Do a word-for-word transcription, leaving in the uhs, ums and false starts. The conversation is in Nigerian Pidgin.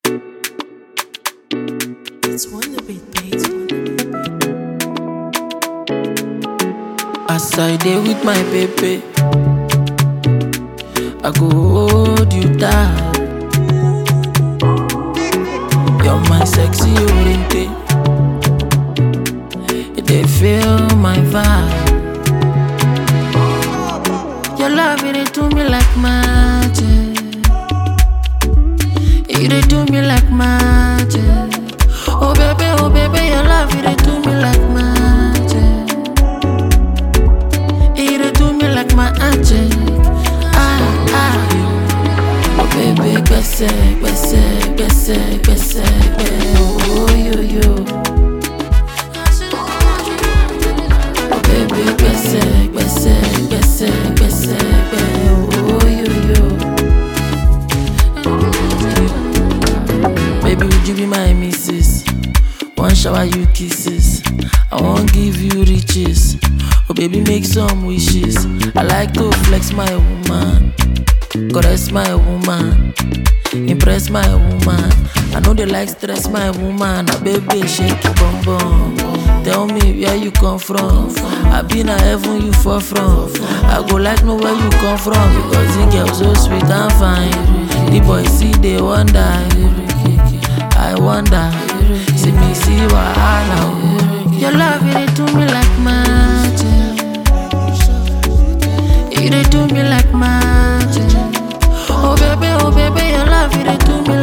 It's Wonderbeat, babe. As I dey with my baby, I go hold you tight. You're my sexy oriente. You dey feel my vibe. Your love it dey do me like magic. You dey do me like magic. Oh baby, oh baby, your love it dey do me like magic. You dey do me like my magic. Ah ah. Oh baby, gbese, gbese, gbese, gbese, gbese. Oh yo yo. Oh baby, gbese, gbese, gbese, gbese, gbese. Oh yo yo. Baby, would you be my missus? One shower you kisses, I won't give you riches. Oh baby, make some wishes. I like to flex my woman, caress my woman, impress my woman. I know they like stress my woman. A baby shake your bum bum. Tell me where you come from. I been a heaven you fall from. I go like know where you come from, because the girl so sweet and fine. The boys see they wonder. I wonder. See me see wahala. Your love it dey do me like magic. It dey do me like magic. Oh baby, oh baby, your love it dey do me